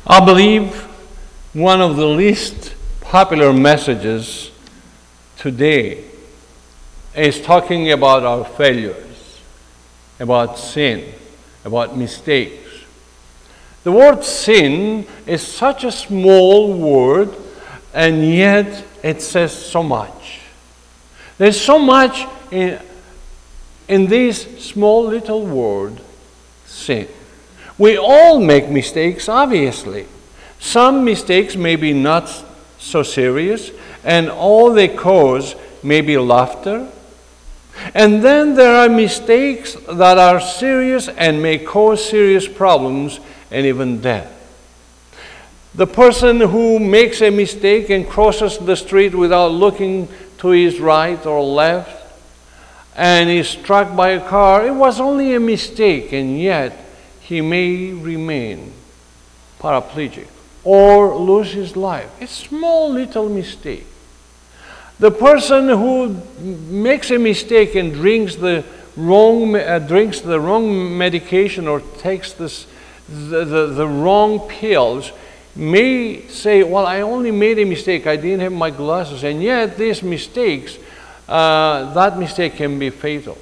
I believe one of the least popular messages today is talking about our failures, about sin, about mistakes. The word sin is such a small word, and yet it says so much. There's so much in this small little word, sin. We all make mistakes, obviously. Some mistakes may be not so serious, and all they cause may be laughter. And then there are mistakes that are serious and may cause serious problems and even death. The person who makes a mistake and crosses the street without looking to his right or left and is struck by a car, it was only a mistake, and yet he may remain paraplegic or lose his life. A small little mistake. The person who makes a mistake and drinks the wrong medication or takes the wrong pills may say, well, I only made a mistake, I didn't have my glasses, and yet these mistakes, that mistake can be fatal.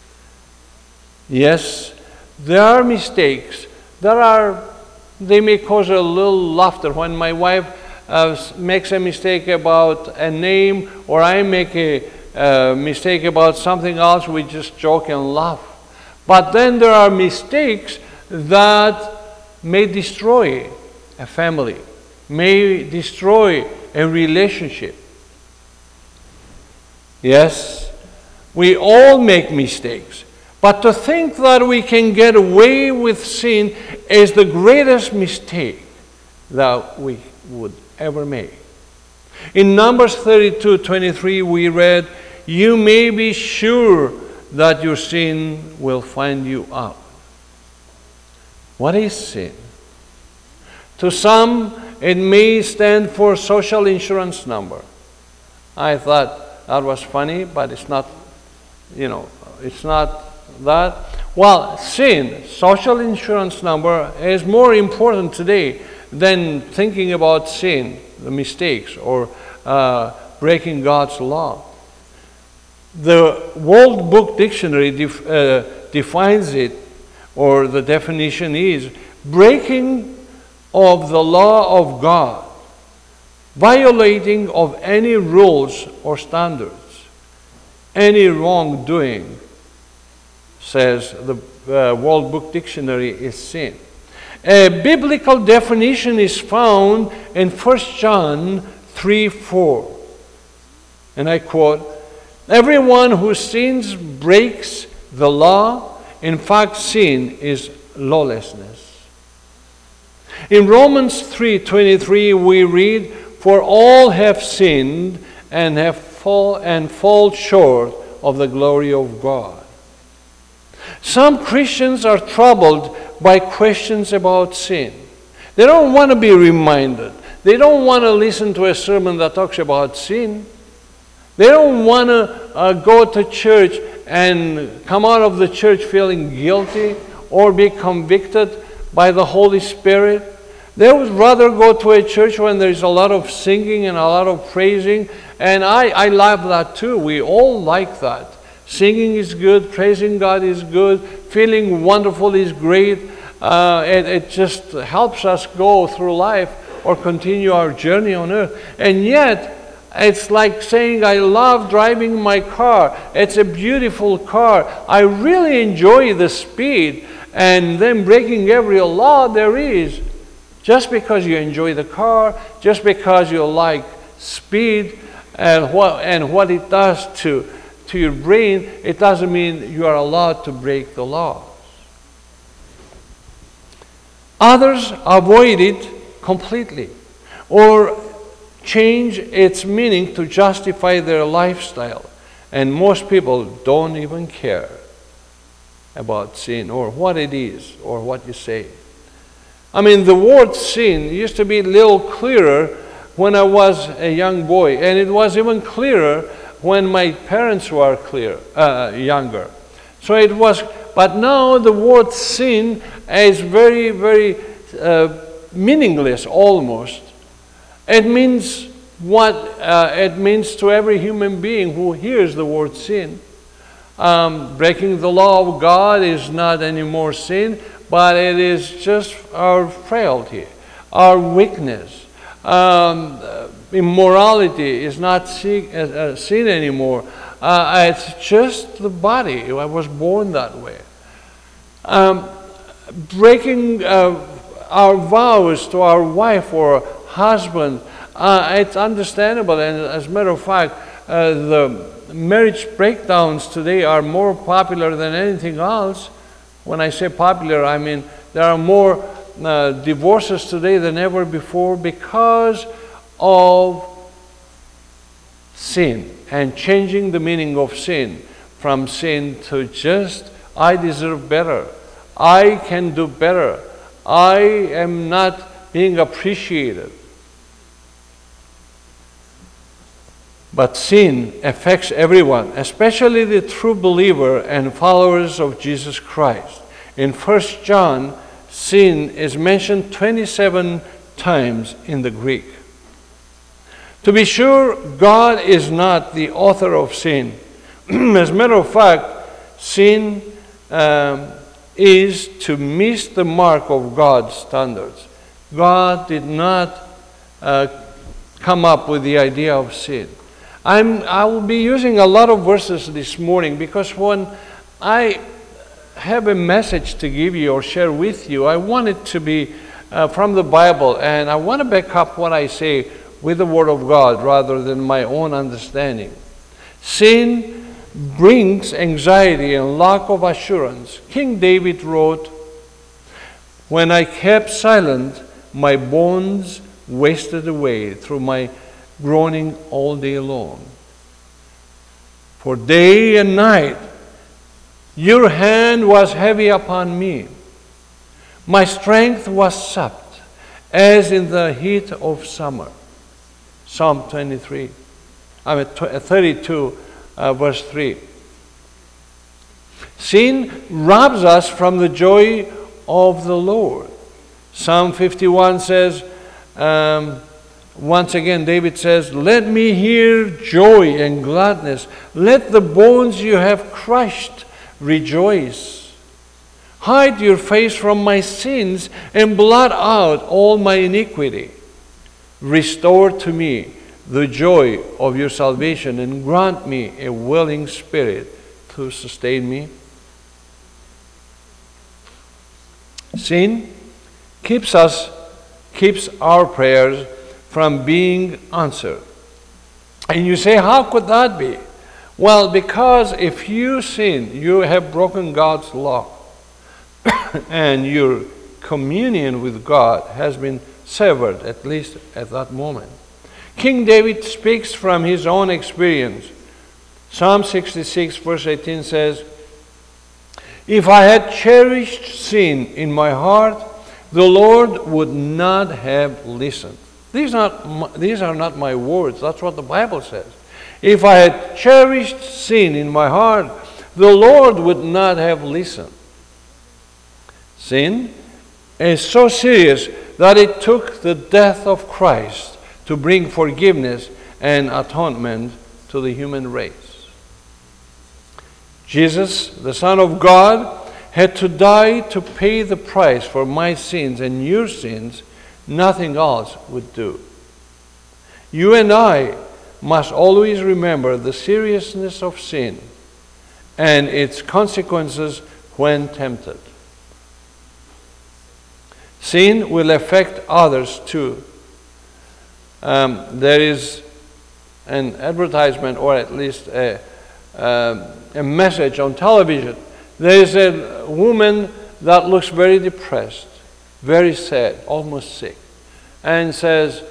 Yes, there are mistakes they may cause a little laughter. When my wife makes a mistake about a name, or I make a mistake about something else, we just joke and laugh. But then there are mistakes that may destroy a family, may destroy a relationship. Yes, we all make mistakes. But to think that we can get away with sin is the greatest mistake that we would ever make. In Numbers 32:23 we read, "You may be sure that your sin will find you out." What is sin? To some, it may stand for social insurance number. I thought that was funny, but it's not, it's not that. Well, sin, social insurance number, is more important today than thinking about sin, the mistakes, or breaking God's law. The World Book Dictionary defines it, or the definition is breaking of the law of God, violating of any rules or standards, any wrongdoing, says the World Book Dictionary, is sin. A biblical definition is found in 1 John 3:4. And I quote, "Everyone who sins breaks the law. In fact, sin is lawlessness." In Romans 3:23 we read, "For all have sinned and fall short of the glory of God." Some Christians are troubled by questions about sin. They don't want to be reminded. They don't want to listen to a sermon that talks about sin. They don't want to go to church and come out of the church feeling guilty or be convicted by the Holy Spirit. They would rather go to a church when there's a lot of singing and a lot of praising. And I love that too. We all like that. Singing is good, praising God is good, feeling wonderful is great. It just helps us go through life or continue our journey on earth. And yet, it's like saying, I love driving my car. It's a beautiful car. I really enjoy the speed, and then breaking every law there is. Just because you enjoy the car, just because you like speed and what it does to your brain, it doesn't mean you are allowed to break the laws. Others avoid it completely or change its meaning to justify their lifestyle. And most people don't even care about sin or what it is or what you say. I mean, the word sin used to be a little clearer when I was a young boy, and it was even clearer when my parents were younger. So it was, but now the word sin is very, very meaningless almost. It means what it means to every human being who hears the word sin. Breaking the law of God is not anymore sin, but it is just our frailty, our weakness. Immorality is not sin anymore. It's just the body. I was born that way. Breaking our vows to our wife or husband, it's understandable. And as a matter of fact, the marriage breakdowns today are more popular than anything else. When I say popular, I mean there are more divorces today than ever before because of sin and changing the meaning of sin from sin to just, I deserve better. I can do better. I am not being appreciated. But sin affects everyone, especially the true believer and followers of Jesus Christ. In 1 John, sin is mentioned 27 times in the Greek. To be sure, God is not the author of sin. As a matter of fact, sin is to miss the mark of God's standards. God did not come up with the idea of sin. I will be using a lot of verses this morning because when I have a message to give you or share with you, I want it to be from the Bible, and I want to back up what I say with the Word of God rather than my own understanding. Sin brings anxiety and lack of assurance. King David wrote, "When I kept silent, my bones wasted away through my groaning all day long. For day and night your hand was heavy upon me. My strength was sapped as in the heat of summer." Psalm 32, verse 3. Sin robs us from the joy of the Lord. Psalm 51 says, once again, David says, "Let me hear joy and gladness. Let the bones you have crushed rejoice. Hide your face from my sins and blot out all my iniquity. Restore to me the joy of your salvation and grant me a willing spirit to sustain me." Sin keeps our prayers from being answered. And you say, how could that be? Well, because if you sin, you have broken God's law. And your communion with God has been severed, at least at that moment. King David speaks from his own experience. Psalm 66, verse 18 says, "If I had cherished sin in my heart, the Lord would not have listened." These are not my words. That's what the Bible says. If I had cherished sin in my heart, the Lord would not have listened. Sin is so serious that it took the death of Christ to bring forgiveness and atonement to the human race. Jesus, the Son of God, had to die to pay the price for my sins and your sins. Nothing else would do. You and I must always remember the seriousness of sin and its consequences when tempted. Sin will affect others too. There is an advertisement, or at least a message on television. There is a woman that looks very depressed, very sad, almost sick, and says,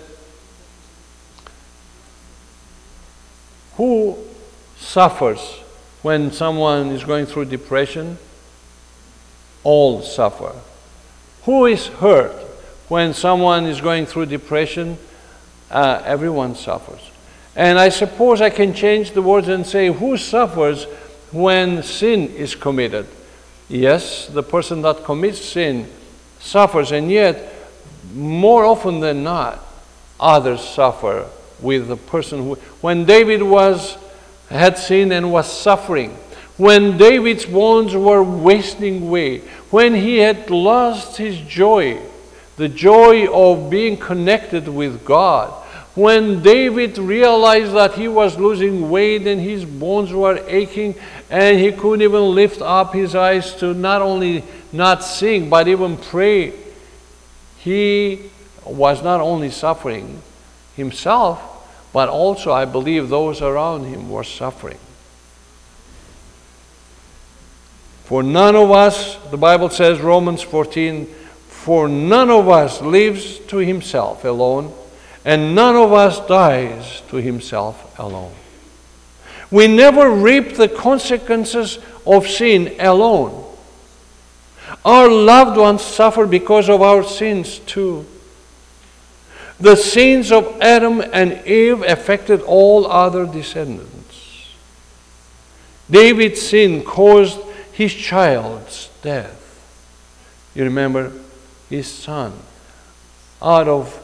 "Who suffers when someone is going through depression? All suffer. Who is hurt when someone is going through depression? Everyone suffers." And I suppose I can change the words and say, who suffers when sin is committed? Yes, the person that commits sin suffers, and yet more often than not, others suffer with the person who, when David had sinned and was suffering, when David's bones were wasting away, when he had lost his joy, the joy of being connected with God, when David realized that he was losing weight and his bones were aching and he couldn't even lift up his eyes to not only not sing but even pray, he was not only suffering himself, but also I believe those around him were suffering. For none of us, the Bible says, Romans 14, for none of us lives to himself alone, and none of us dies to himself alone. We never reap the consequences of sin alone. Our loved ones suffer because of our sins too. The sins of Adam and Eve affected all other descendants. David's sin caused his child's death. You remember, his son, out of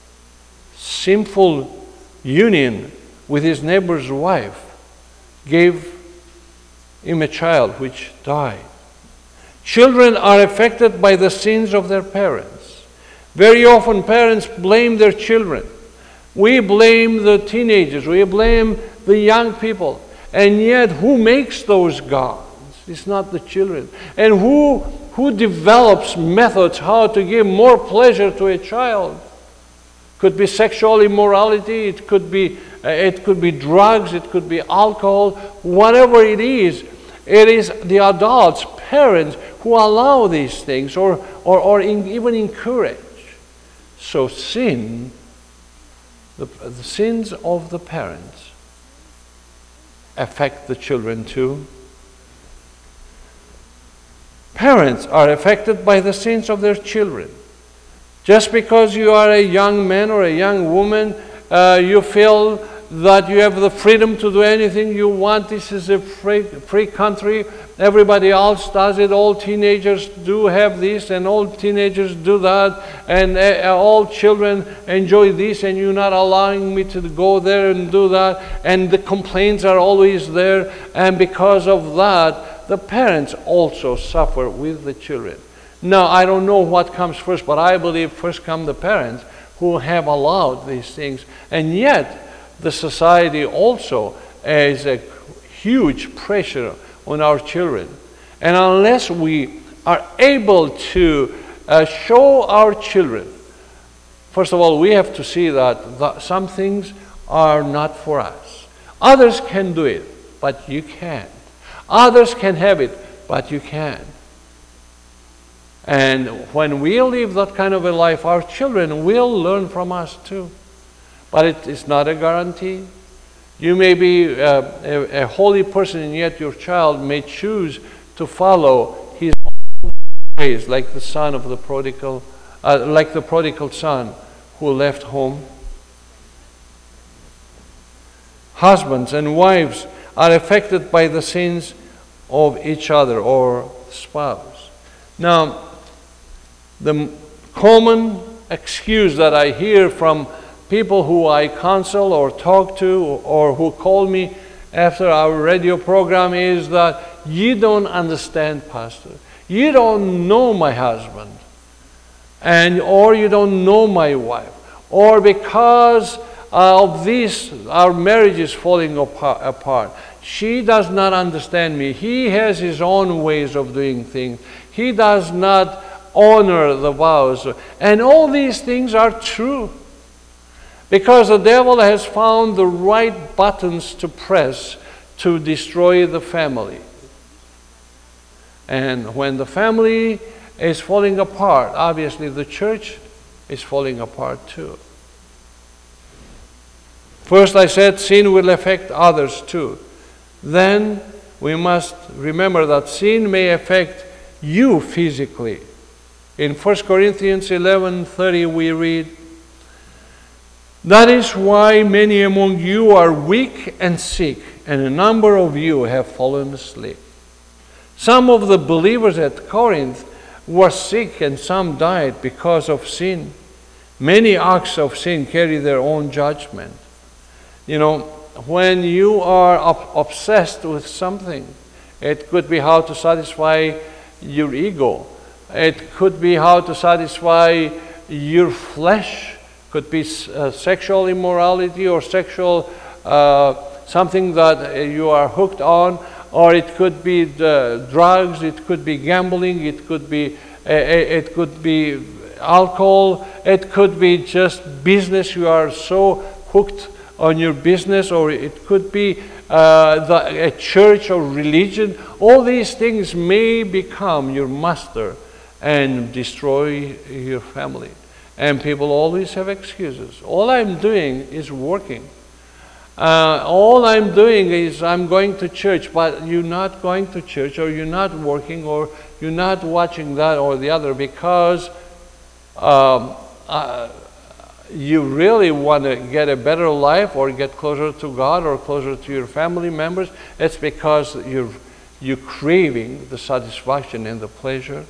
sinful union with his neighbor's wife, gave him a child which died. Children are affected by the sins of their parents. Very often parents blame their children. We blame the teenagers, we blame the young people. And yet who makes those gods? It's not the children. And who develops methods how to give more pleasure to a child? Could be sexual immorality, it could be drugs, it could be alcohol, whatever it is the adults, parents, who allow these things or even encourage. So sin, the sins of the parents affect the children too. Parents are affected by the sins of their children. Just because you are a young man or a young woman, you feel that you have the freedom to do anything you want. This is a free country. Everybody else does it. All teenagers do have this, and all teenagers do that, and all children enjoy this, and you're not allowing me to go there and do that, and the complaints are always there, and because of that, the parents also suffer with the children. Now, I don't know what comes first, but I believe first come the parents who have allowed these things, and yet the society also is a huge pressure on our children. And unless we are able to show our children, first of all, we have to see that some things are not for us. Others can do it, but you can't. Others can have it, but you can't. And when we live that kind of a life, our children will learn from us too. But it is not a guarantee. You may be a holy person, and yet your child may choose to follow his own ways, like the son of the prodigal, like the prodigal son who left home. Husbands and wives are affected by the sins of each other or spouse. Now, the common excuse that I hear from people who I counsel or talk to or who call me after our radio program is that you don't understand, Pastor. You don't know my husband, or you don't know my wife, or because of this, our marriage is falling apart. She does not understand me. He has his own ways of doing things. He does not honor the vows. And all these things are true. Because the devil has found the right buttons to press to destroy the family. And when the family is falling apart, obviously the church is falling apart too. First I said sin will affect others too. Then we must remember that sin may affect you physically. In 1 Corinthians 11:30 we read, "That is why many among you are weak and sick, and a number of you have fallen asleep." Some of the believers at Corinth were sick, and some died because of sin. Many acts of sin carry their own judgment. You know, when you are obsessed with something, it could be how to satisfy your ego. It could be how to satisfy your flesh. Could be sexual immorality or sexual something that you are hooked on, or it could be drugs. It could be gambling. It could be alcohol. It could be just business. You are so hooked on your business, or it could be a church or religion. All these things may become your master and destroy your family. And people always have excuses. All I'm doing is working. All I'm doing is I'm going to church, but you're not going to church, or you're not working, or you're not watching that or the other because you really want to get a better life or get closer to God or closer to your family members. It's because you're craving the satisfaction and the pleasure.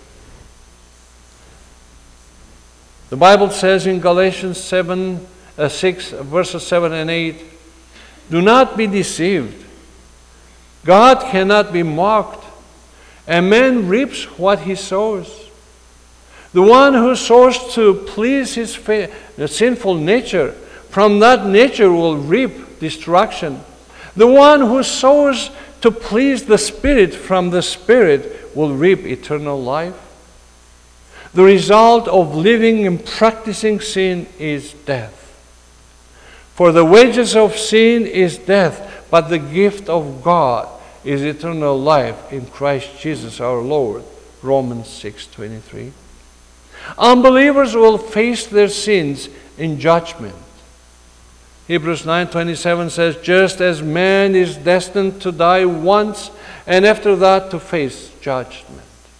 The Bible says in Galatians 6, verses 7 and 8, "Do not be deceived. God cannot be mocked. A man reaps what he sows. The one who sows to please his sinful nature, from that nature will reap destruction. The one who sows to please the Spirit, from the Spirit will reap eternal life. The result of living and practicing sin is death. For the wages of sin is death, but the gift of God is eternal life in Christ Jesus our Lord." Romans 6:23. Unbelievers will face their sins in judgment. Hebrews 9:27 says, "Just as man is destined to die once, and after that to face judgment."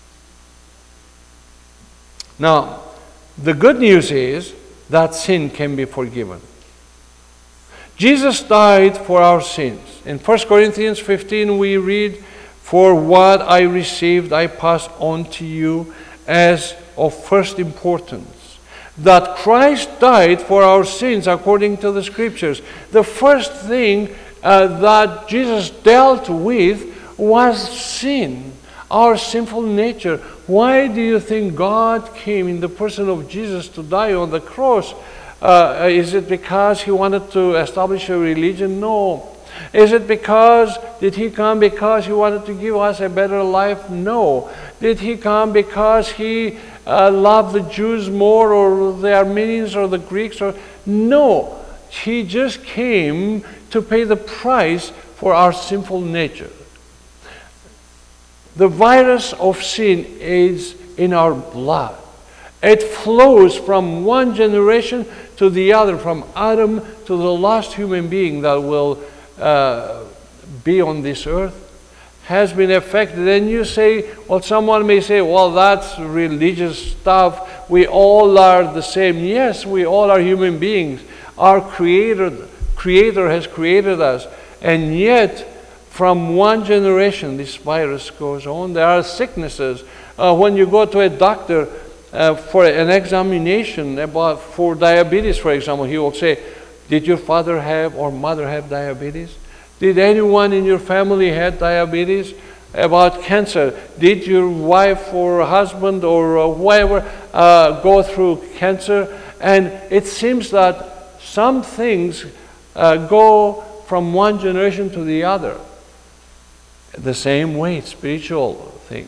Now, the good news is that sin can be forgiven. Jesus died for our sins. In 1 Corinthians 15 we read, "For what I received I pass on to you as of first importance, that Christ died for our sins according to the Scriptures." The first thing that Jesus dealt with was sin, our sinful nature. Why do you think God came in the person of Jesus to die on the cross? Is it because he wanted to establish a religion? No. Is it did he come because he wanted to give us a better life? No. Did he come because he loved the Jews more, or the Armenians, or the Greeks? No. He just came to pay the price for our sinful nature. The virus of sin is in our blood. It flows from one generation to the other, from Adam to the last human being that will be on this earth, has been affected. And you say, well, someone may say, well, that's religious stuff. We all are the same. Yes, we all are human beings. Our Creator has created us. And yet, from one generation, this virus goes on. There are sicknesses. When you go to a doctor for an examination for diabetes, for example, he will say, did your father have or mother have diabetes? Did anyone in your family have diabetes? About cancer, did your wife or husband or whoever go through cancer? And it seems that some things go from one generation to the other. The same way, spiritual things.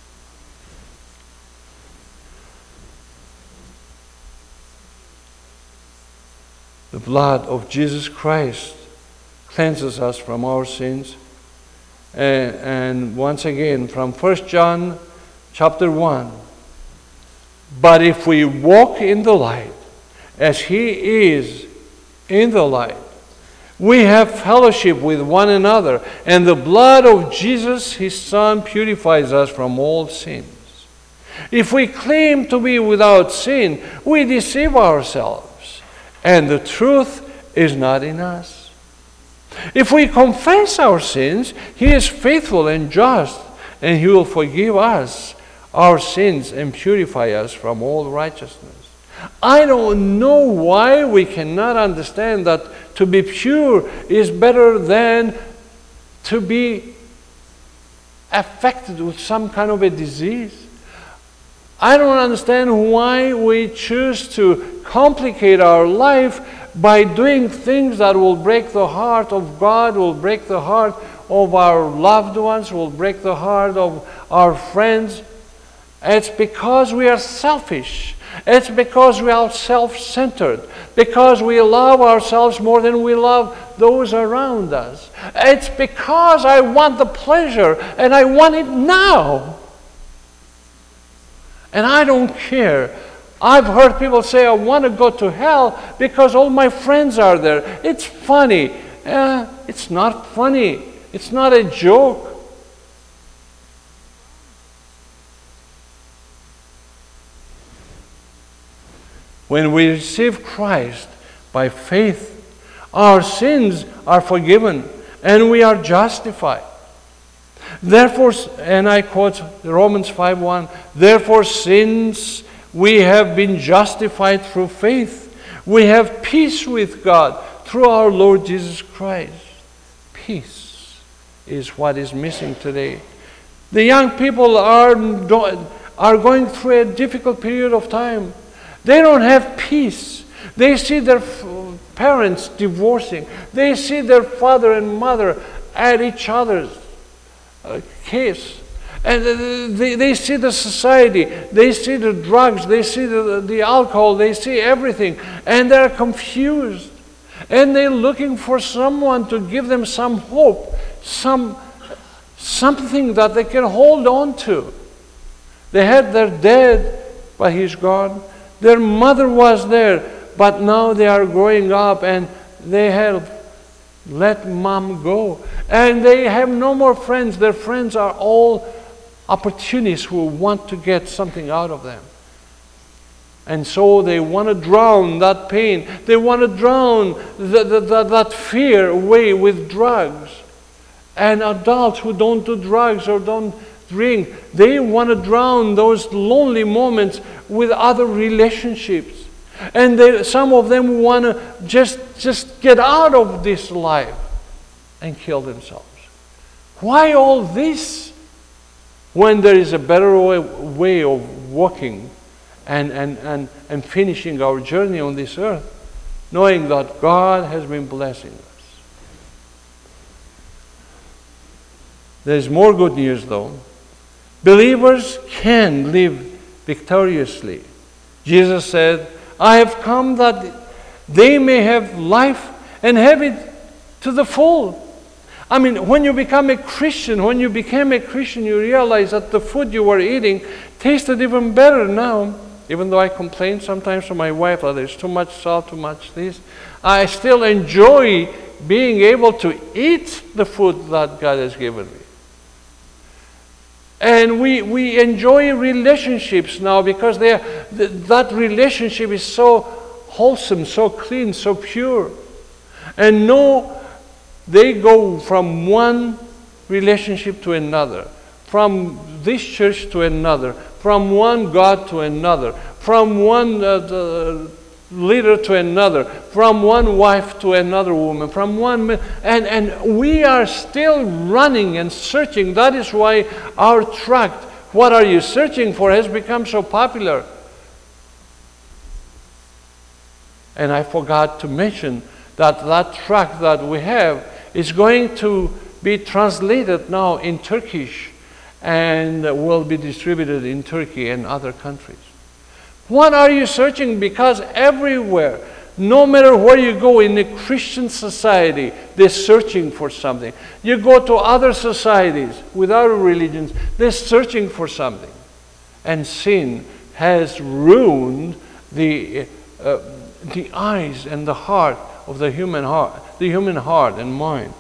The blood of Jesus Christ cleanses us from our sins. And once again, from 1 John chapter 1, "But if we walk in the light, as he is in the light, we have fellowship with one another, and the blood of Jesus, his Son, purifies us from all sins. If we claim to be without sin, we deceive ourselves, and the truth is not in us. If we confess our sins, he is faithful and just, and he will forgive us our sins and purify us from all righteousness." I don't know why we cannot understand that to be pure is better than to be affected with some kind of a disease. I don't understand why we choose to complicate our life by doing things that will break the heart of God, will break the heart of our loved ones, will break the heart of our friends. It's because we are selfish. It's because we are self-centered. Because we love ourselves more than we love those around us. It's because I want the pleasure and I want it now. And I don't care. I've heard people say, I want to go to hell because all my friends are there. It's funny. It's not funny. It's not a joke. When we receive Christ by faith, our sins are forgiven and we are justified. Therefore, and I quote Romans 5:1, therefore, since we have been justified through faith, we have peace with God through our Lord Jesus Christ. Peace is what is missing today. The young people are going through a difficult period of time. They don't have peace. They see their parents divorcing. They see their father and mother at each other's case. And they see the society. They see the drugs. They see the alcohol. They see everything. And they're confused. And they're looking for someone to give them some hope, something that they can hold on to. They had their dad, but he's gone. Their mother was there, but now they are growing up and they have let mom go. And they have no more friends. Their friends are all opportunists who want to get something out of them. And so they want to drown that pain. They want to drown that fear away with drugs. And adults who don't do drugs or don't drink, they want to drown those lonely moments with other relationships. And some of them want to just get out of this life and kill themselves. Why all this when there is a better way of walking and finishing our journey on this earth, knowing that God has been blessing us? There's more good news though. Believers can live victoriously. Jesus said, I have come that they may have life and have it to the full. I mean, when you become a Christian, when you became a Christian, you realize that the food you were eating tasted even better now. Even though I complain sometimes to my wife that there's too much salt, too much this, I still enjoy being able to eat the food that God has given me. And we enjoy relationships now because that relationship is so wholesome, so clean, so pure. And they go from one relationship to another, from this church to another, from one God to another, from one leader to another, from one wife to another woman, from one man, and we are still running and searching. That is why our tract, What Are You Searching For, has become so popular. And I forgot to mention that tract that we have is going to be translated now in Turkish and will be distributed in Turkey and other countries. What are you searching? Because everywhere, no matter where you go in a Christian society, they're searching for something. You go to other societies with other religions, they're searching for something. And sin has ruined the eyes and the heart of the human heart and mind.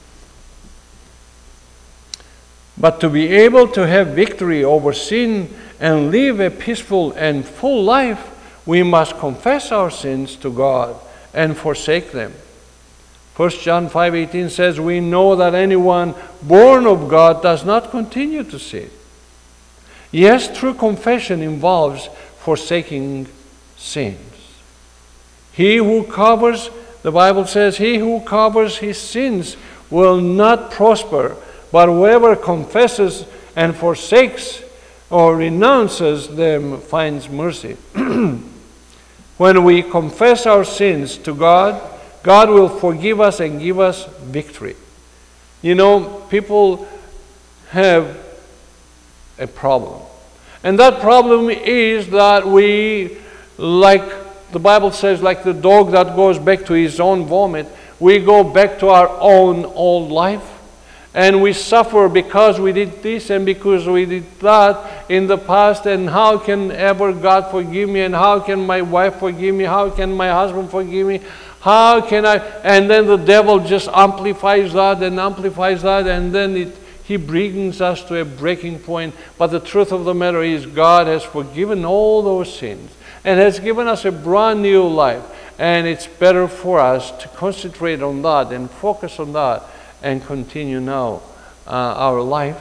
But to be able to have victory over sin and live a peaceful and full life, we must confess our sins to God and forsake them. 1 John 5:18 says, we know that anyone born of God does not continue to sin. Yes, true confession involves forsaking sins. He who covers, the Bible says, he who covers his sins will not prosper, but whoever confesses and forsakes or renounces them finds mercy. When we confess our sins to God, God will forgive us and give us victory. You know, people have a problem. And that problem is that we, like the Bible says, like the dog that goes back to his own vomit, we go back to our own old life. And we suffer because we did this and because we did that in the past. And how can ever God forgive me? And how can my wife forgive me? How can my husband forgive me? How can I? And then the devil just amplifies that and amplifies that. And then he brings us to a breaking point. But the truth of the matter is God has forgiven all those sins and has given us a brand new life. And it's better for us to concentrate on that and focus on that and continue now our life.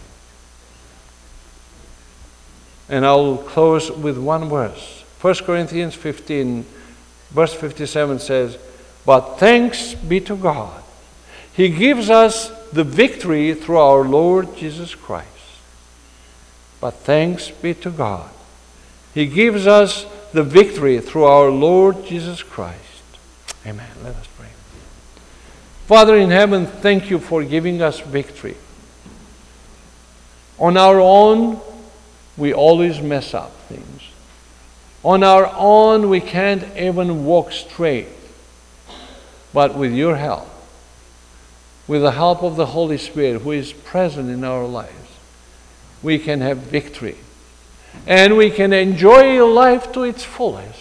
And I'll close with one verse. 1 Corinthians 15, verse 57 says, "But thanks be to God. He gives us the victory through our Lord Jesus Christ." But thanks be to God. He gives us the victory through our Lord Jesus Christ. Amen. Let us pray. Father in heaven, thank you for giving us victory. On our own, we always mess up things. On our own, we can't even walk straight. But with your help, with the help of the Holy Spirit who is present in our lives, we can have victory. And we can enjoy life to its fullest.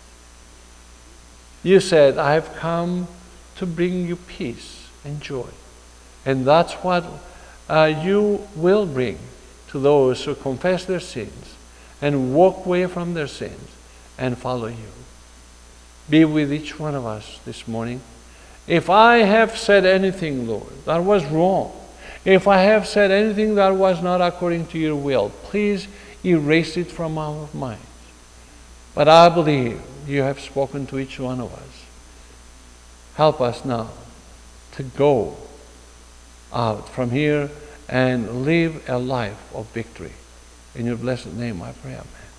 You said, "I have come to bring you peace and joy." And that's what you will bring to those who confess their sins and walk away from their sins and follow you. Be with each one of us this morning. If I have said anything, Lord, that was wrong, if I have said anything that was not according to your will, please erase it from our minds. But I believe you have spoken to each one of us. Help us now to go out from here and live a life of victory. In your blessed name I pray, amen.